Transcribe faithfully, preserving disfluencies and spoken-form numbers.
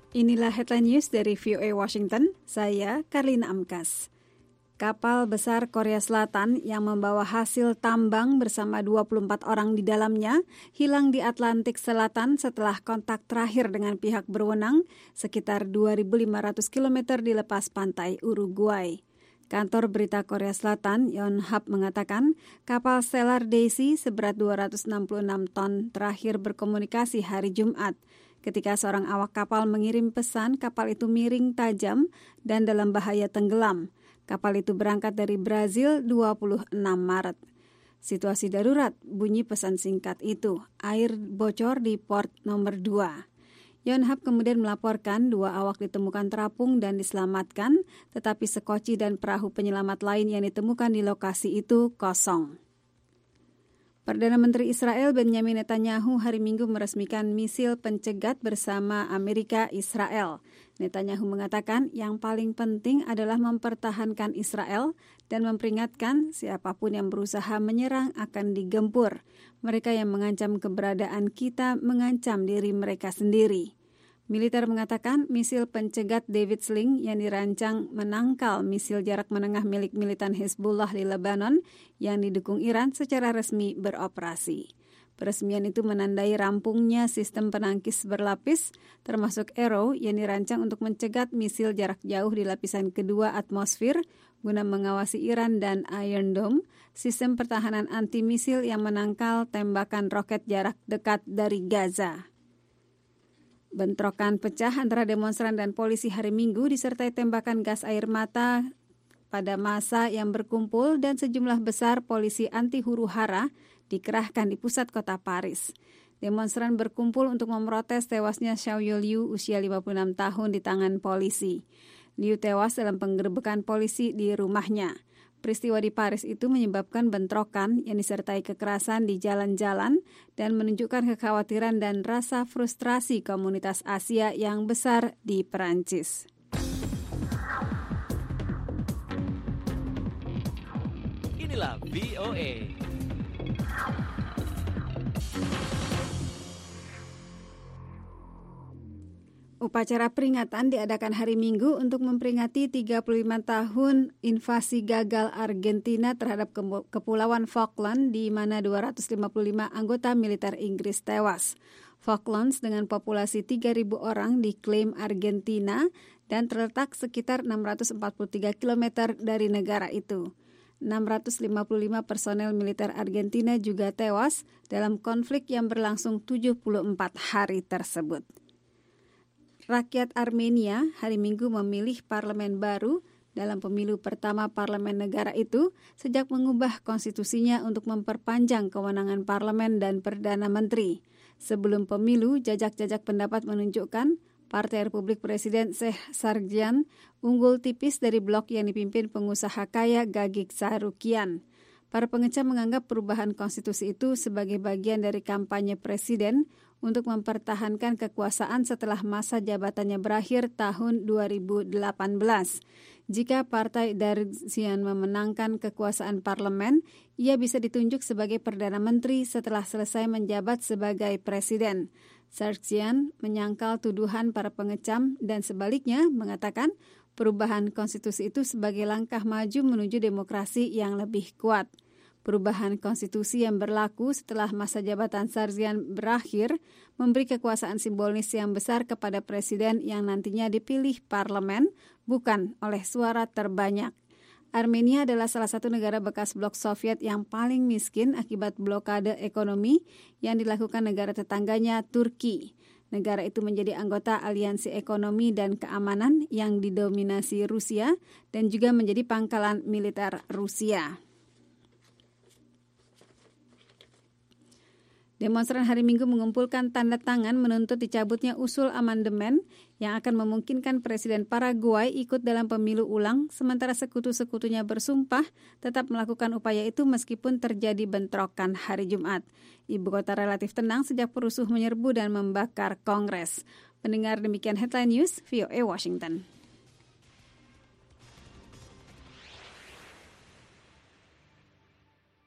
Inilah headline news dari V O A Washington, saya Karlina Amkas. Kapal besar Korea Selatan yang membawa hasil tambang bersama dua puluh empat orang di dalamnya hilang di Atlantik Selatan setelah kontak terakhir dengan pihak berwenang sekitar dua ribu lima ratus kilometer di lepas pantai Uruguay. Kantor berita Korea Selatan, Yonhap, mengatakan kapal Stellar Daisy seberat dua ratus enam puluh enam ton terakhir berkomunikasi hari Jumat. Ketika seorang awak kapal mengirim pesan, kapal itu miring tajam dan dalam bahaya tenggelam. Kapal itu berangkat dari Brazil dua puluh enam Maret. Situasi darurat, bunyi pesan singkat itu. Air bocor di port nomor dua. Yonhap kemudian melaporkan dua awak ditemukan terapung dan diselamatkan, tetapi sekoci dan perahu penyelamat lain yang ditemukan di lokasi itu kosong. Perdana Menteri Israel Benjamin Netanyahu hari Minggu meresmikan misil pencegat bersama Amerika Israel. Netanyahu mengatakan yang paling penting adalah mempertahankan Israel dan memperingatkan siapapun yang berusaha menyerang akan digempur. Mereka yang mengancam keberadaan kita mengancam diri mereka sendiri. Militer mengatakan misil pencegat David Sling yang dirancang menangkal misil jarak menengah milik militan Hezbollah di Lebanon yang didukung Iran secara resmi beroperasi. Peresmian itu menandai rampungnya sistem penangkis berlapis, termasuk Arrow yang dirancang untuk mencegat misil jarak jauh di lapisan kedua atmosfer guna mengawasi Iran, dan Iron Dome, sistem pertahanan anti-misil yang menangkal tembakan roket jarak dekat dari Gaza. Bentrokan pecah antara demonstran dan polisi hari Minggu disertai tembakan gas air mata pada massa yang berkumpul dan sejumlah besar polisi anti huru-hara dikerahkan di pusat kota Paris. Demonstran berkumpul untuk memprotes tewasnya Xiaoyu Liu usia lima puluh enam tahun di tangan polisi. Liu tewas dalam penggerebekan polisi di rumahnya. Peristiwa di Paris itu menyebabkan bentrokan yang disertai kekerasan di jalan-jalan dan menunjukkan kekhawatiran dan rasa frustrasi komunitas Asia yang besar di Perancis. Inilah V O A. Upacara peringatan diadakan hari Minggu untuk memperingati tiga puluh lima tahun invasi gagal Argentina terhadap Kepulauan Falkland di mana dua ratus lima puluh lima anggota militer Inggris tewas. Falklands dengan populasi tiga ribu orang diklaim Argentina dan terletak sekitar enam ratus empat puluh tiga kilometer dari negara itu. enam ratus lima puluh lima personel militer Argentina juga tewas dalam konflik yang berlangsung tujuh puluh empat hari tersebut. Rakyat Armenia hari Minggu memilih parlemen baru dalam pemilu pertama parlemen negara itu sejak mengubah konstitusinya untuk memperpanjang kewenangan parlemen dan perdana menteri. Sebelum pemilu, jajak-jajak pendapat menunjukkan Partai Republik Presiden Syekh Sargsyan unggul tipis dari blok yang dipimpin pengusaha kaya Gagik Tsarukian. Para pengecam menganggap perubahan konstitusi itu sebagai bagian dari kampanye presiden untuk mempertahankan kekuasaan setelah masa jabatannya berakhir tahun dua ribu delapan belas. Jika Partai Dargsian memenangkan kekuasaan parlemen, ia bisa ditunjuk sebagai Perdana Menteri setelah selesai menjabat sebagai Presiden. Sargsyan menyangkal tuduhan para pengecam dan sebaliknya mengatakan perubahan konstitusi itu sebagai langkah maju menuju demokrasi yang lebih kuat. Perubahan konstitusi yang berlaku setelah masa jabatan Sargsyan berakhir memberi kekuasaan simbolis yang besar kepada presiden yang nantinya dipilih parlemen, bukan oleh suara terbanyak. Armenia adalah salah satu negara bekas blok Soviet yang paling miskin akibat blokade ekonomi yang dilakukan negara tetangganya Turki. Negara itu menjadi anggota Aliansi Ekonomi dan Keamanan yang didominasi Rusia dan juga menjadi pangkalan militer Rusia. Demonstran hari Minggu mengumpulkan tanda tangan menuntut dicabutnya usul amandemen yang akan memungkinkan Presiden Paraguay ikut dalam pemilu ulang, sementara sekutu-sekutunya bersumpah tetap melakukan upaya itu meskipun terjadi bentrokan hari Jumat. Ibu kota relatif tenang sejak perusuh menyerbu dan membakar Kongres. Pendengar, demikian Headline News, V O A Washington.